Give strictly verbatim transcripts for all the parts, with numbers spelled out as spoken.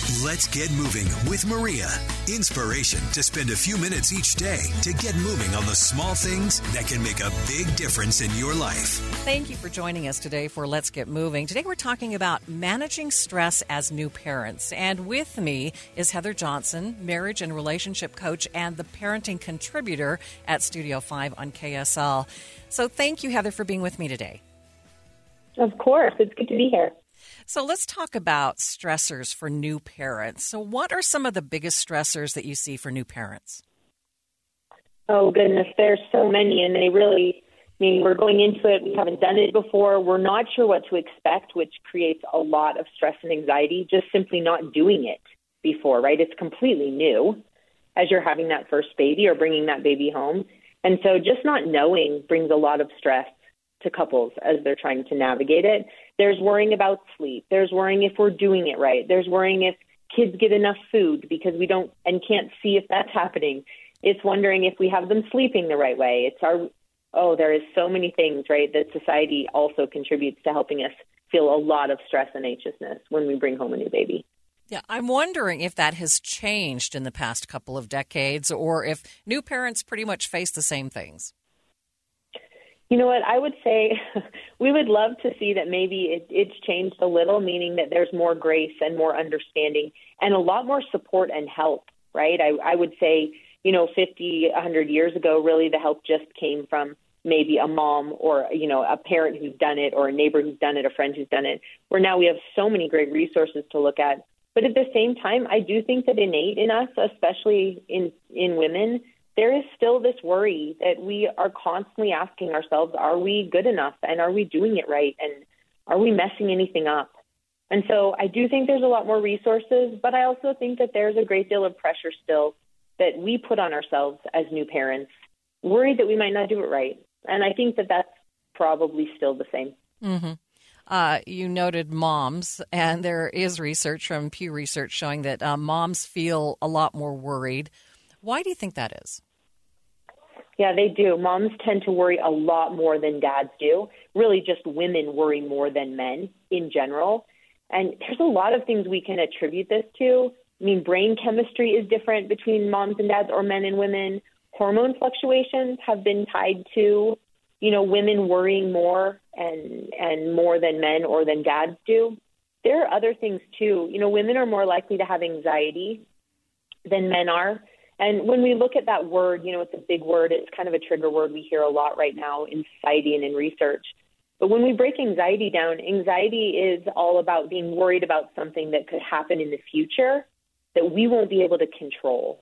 Let's get moving with Maria. Inspiration to spend a few minutes each day to get moving on the small things that can make a big difference in your life. Thank you for joining us today for Let's Get Moving. Today we're talking about managing stress as new parents. And with me is Heather Johnson, marriage and relationship coach and the parenting contributor at Studio five on K S L. So thank you, Heather, for being with me today. Of course. It's good to be here. So let's talk about stressors for new parents. So what are some of the biggest stressors that you see for new parents? Oh, goodness. There's so many, and they really, I mean, we're going into it. We haven't done it before. We're not sure what to expect, which creates a lot of stress and anxiety, just simply not doing it before, right? It's completely new as you're having that first baby or bringing that baby home. And so just not knowing brings a lot of stress to couples as they're trying to navigate it. There's worrying about sleep. There's worrying if we're doing it right. There's worrying if kids get enough food because we don't and can't see if that's happening. It's wondering if we have them sleeping the right way. It's our, oh, there is so many things, right, that society also contributes to helping us feel a lot of stress and anxiousness when we bring home a new baby. Yeah, I'm wondering if that has changed in the past couple of decades or if new parents pretty much face the same things. You know what, I would say we would love to see that maybe it, it's changed a little, meaning that there's more grace and more understanding and a lot more support and help, right? I, I would say, you know, fifty, one hundred years ago, really the help just came from maybe a mom or, you know, a parent who's done it or a neighbor who's done it, a friend who's done it, where now we have so many great resources to look at. But at the same time, I do think that innate in us, especially in, in women, there is still this worry that we are constantly asking ourselves, are we good enough and are we doing it right and are we messing anything up? And so I do think there's a lot more resources, but I also think that there's a great deal of pressure still that we put on ourselves as new parents, worried that we might not do it right. And I think that that's probably still the same. Mm-hmm. Uh, you noted moms, and there is research from Pew Research showing that uh, moms feel a lot more worried. Why do you think that is? Yeah, they do. Moms tend to worry a lot more than dads do. Really, just women worry more than men in general. And there's a lot of things we can attribute this to. I mean, brain chemistry is different between moms and dads or men and women. Hormone fluctuations have been tied to, you know, women worrying more and and more than men or than dads do. There are other things, too. You know, women are more likely to have anxiety than men are. And when we look at that word, you know, it's a big word. It's kind of a trigger word we hear a lot right now in society and in research. But when we break anxiety down, anxiety is all about being worried about something that could happen in the future that we won't be able to control.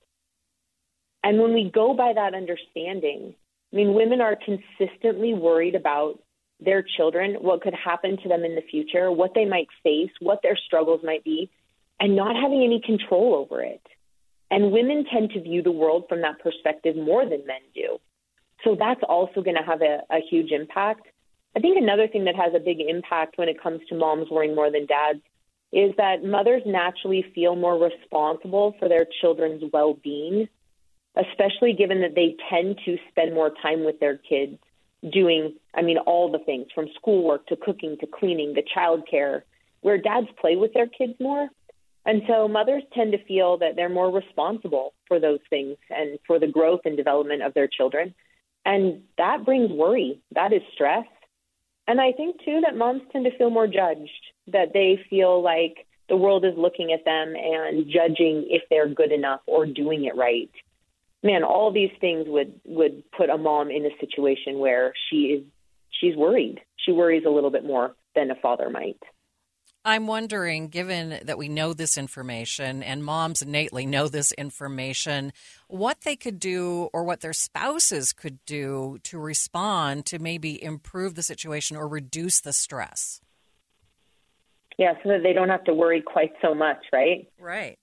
And when we go by that understanding, I mean, women are consistently worried about their children, what could happen to them in the future, what they might face, what their struggles might be, and not having any control over it. And women tend to view the world from that perspective more than men do. So that's also going to have a, a huge impact. I think another thing that has a big impact when it comes to moms worrying more than dads is that mothers naturally feel more responsible for their children's well-being, especially given that they tend to spend more time with their kids doing, I mean, all the things from schoolwork to cooking to cleaning to childcare, where dads play with their kids more. And so mothers tend to feel that they're more responsible for those things and for the growth and development of their children. And that brings worry. That is stress. And I think, too, that moms tend to feel more judged, that they feel like the world is looking at them and judging if they're good enough or doing it right. Man, all these things would, would put a mom in a situation where she is she's worried. She worries a little bit more than a father might. I'm wondering, given that we know this information and moms innately know this information, what they could do or what their spouses could do to respond to maybe improve the situation or reduce the stress. Yeah, so that they don't have to worry quite so much, right? Right.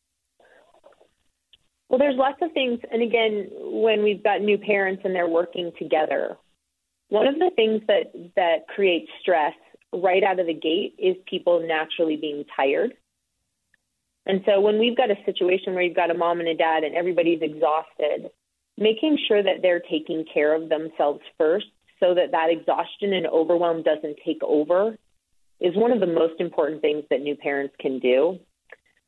Well, there's lots of things. And again, when we've got new parents and they're working together, one of the things that, that creates stress right out of the gate is people naturally being tired. And so when we've got a situation where you've got a mom and a dad and everybody's exhausted, making sure that they're taking care of themselves first so that that exhaustion and overwhelm doesn't take over is one of the most important things that new parents can do.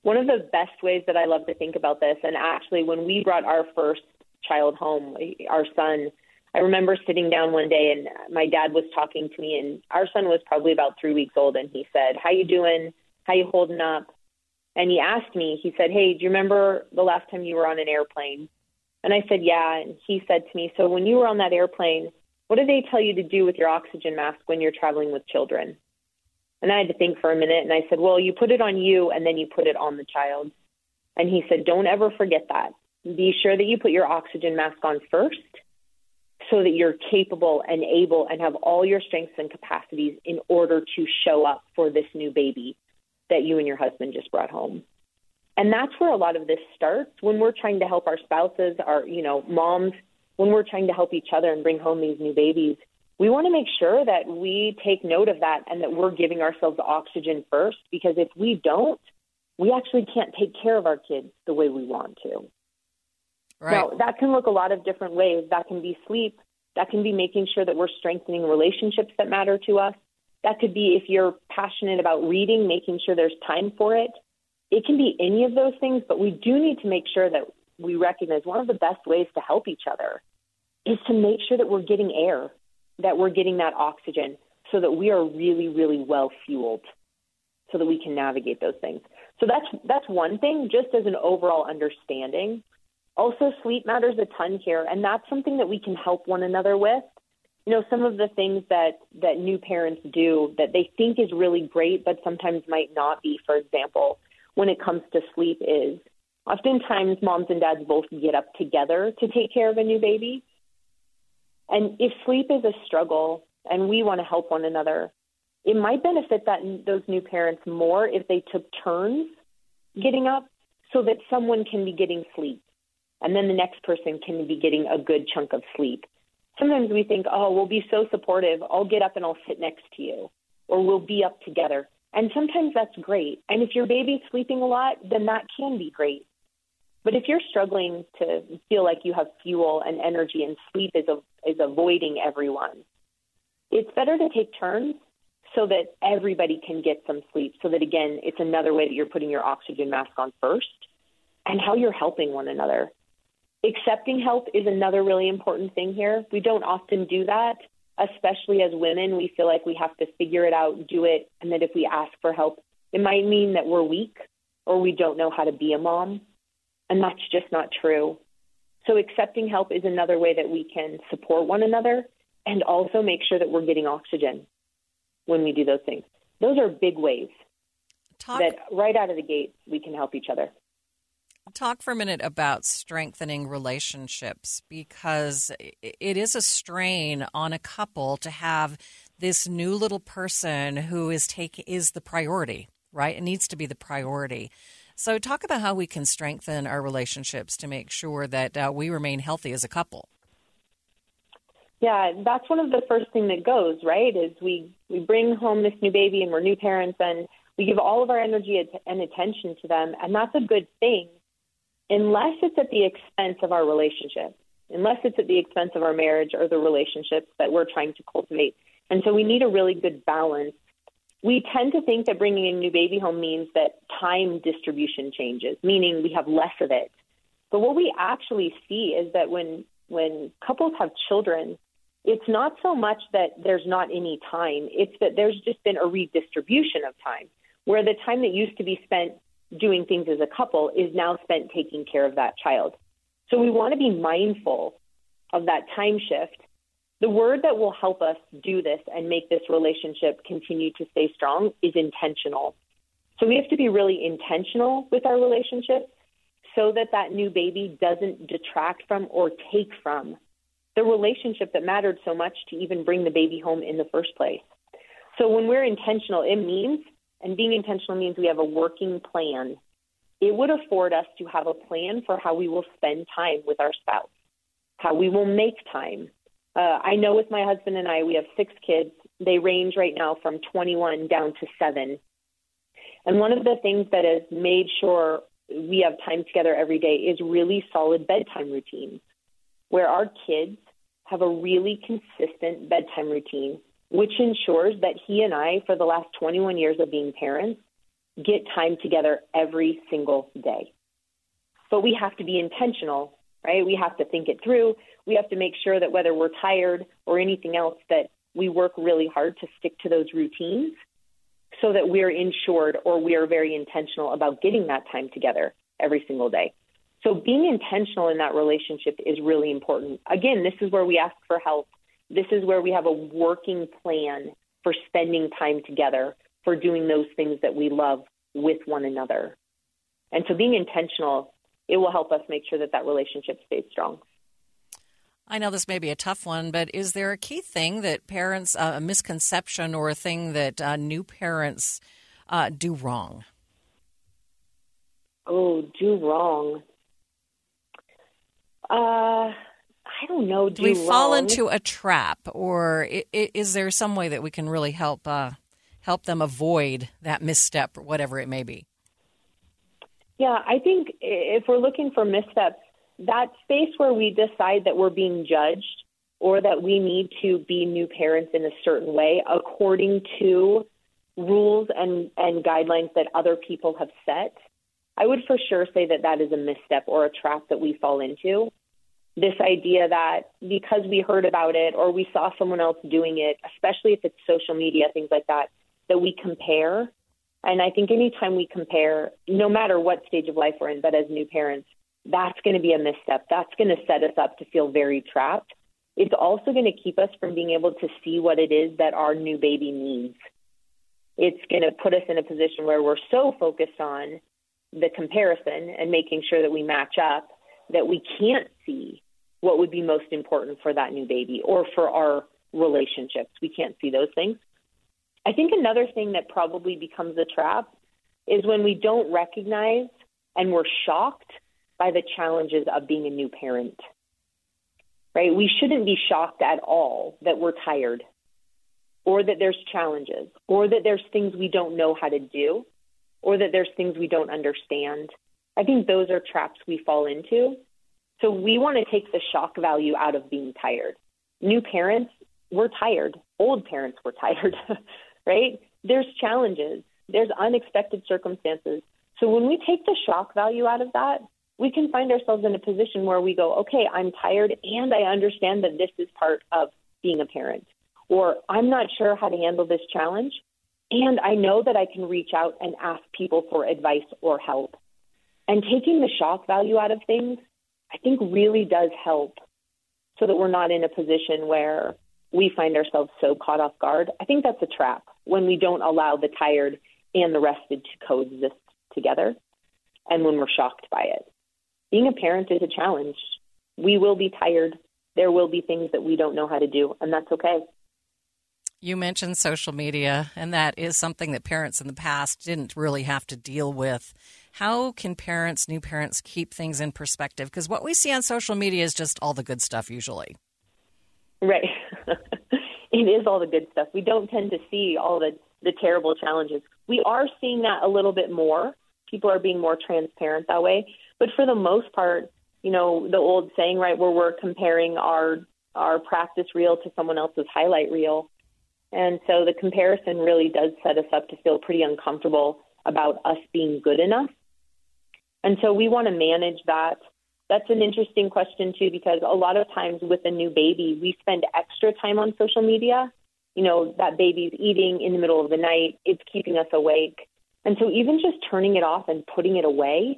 One of the best ways that I love to think about this, and actually when we brought our first child home, our son, I remember sitting down one day and my dad was talking to me, and our son was probably about three weeks old, and he said, "How you doing? How you holding up?" And he asked me, he said, "Hey, do you remember the last time you were on an airplane?" And I said, "Yeah." And he said to me, "So when you were on that airplane, what did they tell you to do with your oxygen mask when you're traveling with children?" And I had to think for a minute, and I said, "Well, you put it on you, and then you put it on the child." And he said, "Don't ever forget that. Be sure that you put your oxygen mask on first so that you're capable and able and have all your strengths and capacities in order to show up for this new baby that you and your husband just brought home." And that's where a lot of this starts when we're trying to help our spouses, our, you know, moms, when we're trying to help each other and bring home these new babies. We want to make sure that we take note of that and that we're giving ourselves oxygen first, because if we don't, we actually can't take care of our kids the way we want to. Right. Now, that can look a lot of different ways. That can be sleep. That can be making sure that we're strengthening relationships that matter to us. That could be if you're passionate about reading, making sure there's time for it. It can be any of those things, but we do need to make sure that we recognize one of the best ways to help each other is to make sure that we're getting air, that we're getting that oxygen so that we are really, really well fueled so that we can navigate those things. So that's that's one thing, just as an overall understanding. Also, sleep matters a ton here, and that's something that we can help one another with. You know, some of the things that, that new parents do that they think is really great, but sometimes might not be, for example, when it comes to sleep is oftentimes moms and dads both get up together to take care of a new baby. And if sleep is a struggle and we want to help one another, it might benefit that those new parents more if they took turns getting up so that someone can be getting sleep and then the next person can be getting a good chunk of sleep. Sometimes we think, oh, we'll be so supportive. I'll get up and I'll sit next to you, or we'll be up together. And sometimes that's great. And if your baby's sleeping a lot, then that can be great. But if you're struggling to feel like you have fuel and energy and sleep is, a, is avoiding everyone, it's better to take turns so that everybody can get some sleep. So that, again, it's another way that you're putting your oxygen mask on first and how you're helping one another. Accepting help is another really important thing here. We don't often do that, especially as women. We feel like we have to figure it out, do it, and that if we ask for help, it might mean that we're weak or we don't know how to be a mom. And that's just not true. So accepting help is another way that we can support one another and also make sure that we're getting oxygen when we do those things. Those are big ways Talk, that right out of the gate we can help each other. Talk for a minute about strengthening relationships, because it is a strain on a couple to have this new little person who is take, is the priority, right? It needs to be the priority. So talk about how we can strengthen our relationships to make sure that uh, we remain healthy as a couple. Yeah, that's one of the first thing that goes, right, is we, we bring home this new baby and we're new parents and we give all of our energy and attention to them, and that's a good thing unless it's at the expense of our relationship, unless it's at the expense of our marriage or the relationships that we're trying to cultivate. And so we need a really good balance. We tend to think that bringing a new baby home means that time distribution changes, meaning we have less of it. But what we actually see is that when when couples have children, it's not so much that there's not any time. It's that there's just been a redistribution of time, where the time that used to be spent doing things as a couple is now spent taking care of that child. So we want to be mindful of that time shift. The word that will help us do this and make this relationship continue to stay strong is intentional. So we have to be really intentional with our relationship so that that new baby doesn't detract from or take from the relationship that mattered so much to even bring the baby home in the first place. So when we're intentional, it means, and being intentional means we have a working plan. It would afford us to have a plan for how we will spend time with our spouse, how we will make time. Uh, I know with my husband and I, we have six kids. They range right now from twenty-one down to seven. And one of the things that has made sure we have time together every day is really solid bedtime routines, where our kids have a really consistent bedtime routine, which ensures that he and I, for the last twenty-one years of being parents, get time together every single day. But we have to be intentional, right? We have to think it through. We have to make sure that whether we're tired or anything else, that we work really hard to stick to those routines so that we're insured or we are very intentional about getting that time together every single day. So being intentional in that relationship is really important. Again, this is where we ask for help. This is where we have a working plan for spending time together, for doing those things that we love with one another. And so being intentional, it will help us make sure that that relationship stays strong. I know this may be a tough one, but is there a key thing that parents, uh, a misconception or a thing that uh, new parents uh, do wrong? Oh, do wrong. Uh, I don't know. Do, do we wrong. fall into a trap, or I- I- is there some way that we can really help uh, help them avoid that misstep, or whatever it may be? Yeah, I think if we're looking for missteps, that space where we decide that we're being judged or that we need to be new parents in a certain way according to rules and, and guidelines that other people have set, I would for sure say that that is a misstep or a trap that we fall into. This idea that because we heard about it or we saw someone else doing it, especially if it's social media, things like that, that we compare. And I think anytime we compare, no matter what stage of life we're in, but as new parents, that's going to be a misstep. That's going to set us up to feel very trapped. It's also going to keep us from being able to see what it is that our new baby needs. It's going to put us in a position where we're so focused on the comparison and making sure that we match up that we can't see what would be most important for that new baby or for our relationships. We can't see those things. I think another thing that probably becomes a trap is when we don't recognize and we're shocked by the challenges of being a new parent, right? We shouldn't be shocked at all that we're tired or that there's challenges or that there's things we don't know how to do or that there's things we don't understand. I think those are traps we fall into. So we want to take the shock value out of being tired. New parents, we're tired. Old parents, we're tired, right? There's challenges. There's unexpected circumstances. So when we take the shock value out of that, we can find ourselves in a position where we go, okay, I'm tired and I understand that this is part of being a parent. Or I'm not sure how to handle this challenge and I know that I can reach out and ask people for advice or help. And taking the shock value out of things, I think really does help so that we're not in a position where we find ourselves so caught off guard. I think that's a trap when we don't allow the tired and the rested to coexist together and when we're shocked by it. Being a parent is a challenge. We will be tired. There will be things that we don't know how to do, and that's okay. You mentioned social media, and that is something that parents in the past didn't really have to deal with. How can parents, new parents, keep things in perspective? Because what we see on social media is just all the good stuff usually. Right. It is all the good stuff. We don't tend to see all the, the terrible challenges. We are seeing that a little bit more. People are being more transparent that way. But for the most part, you know, the old saying, right, where we're comparing our our practice reel to someone else's highlight reel. And so the comparison really does set us up to feel pretty uncomfortable about us being good enough. And so we want to manage that. That's an interesting question, too, because a lot of times with a new baby, we spend extra time on social media. You know, that baby's eating in the middle of the night. It's keeping us awake. And so even just turning it off and putting it away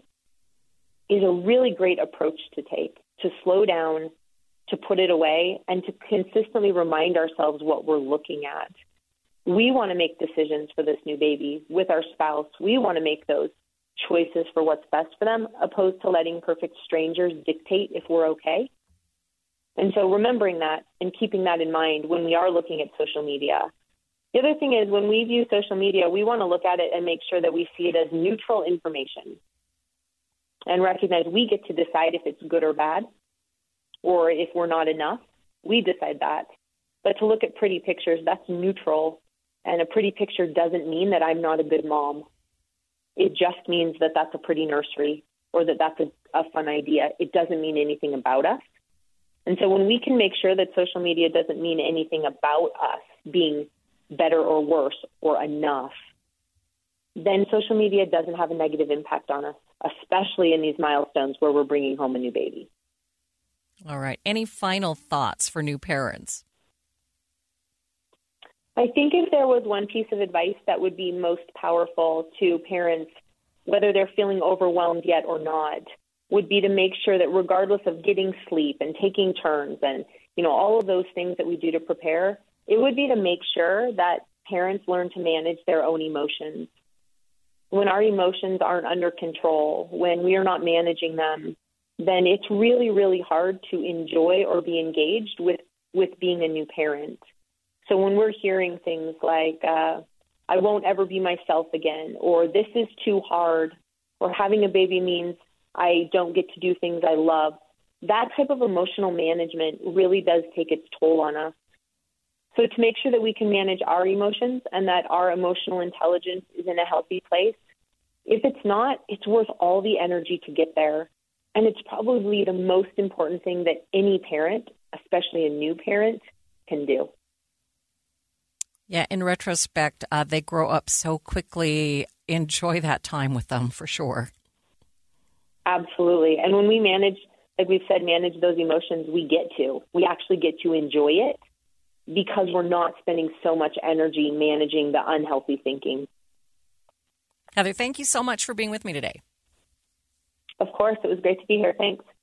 is a really great approach to take, to slow down, to put it away, and to consistently remind ourselves what we're looking at. We want to make decisions for this new baby with our spouse. We want to make those choices for what's best for them, opposed to letting perfect strangers dictate if we're okay. And so remembering that and keeping that in mind when we are looking at social media. The other thing is when we view social media, we want to look at it and make sure that we see it as neutral information and recognize we get to decide if it's good or bad or if we're not enough. We decide that. But to look at pretty pictures, that's neutral. And a pretty picture doesn't mean that I'm not a good mom. It just means that that's a pretty nursery or that that's a, a fun idea. It doesn't mean anything about us. And so when we can make sure that social media doesn't mean anything about us being better or worse or enough, then social media doesn't have a negative impact on us, especially in these milestones where we're bringing home a new baby. All right. Any final thoughts for new parents? I think if there was one piece of advice that would be most powerful to parents, whether they're feeling overwhelmed yet or not, would be to make sure that regardless of getting sleep and taking turns and, you know, all of those things that we do to prepare, it would be to make sure that parents learn to manage their own emotions. When our emotions aren't under control, when we are not managing them, then it's really, really hard to enjoy or be engaged with, with being a new parent. So when we're hearing things like, uh, I won't ever be myself again, or this is too hard, or having a baby means I don't get to do things I love, that type of emotional management really does take its toll on us. So to make sure that we can manage our emotions and that our emotional intelligence is in a healthy place, if it's not, it's worth all the energy to get there. And it's probably the most important thing that any parent, especially a new parent, can do. Yeah, in retrospect, uh, they grow up so quickly. Enjoy that time with them for sure. Absolutely. And when we manage, like we've said, manage those emotions, we get to. We actually get to enjoy it because we're not spending so much energy managing the unhealthy thinking. Heather, thank you so much for being with me today. Of course. It was great to be here. Thanks.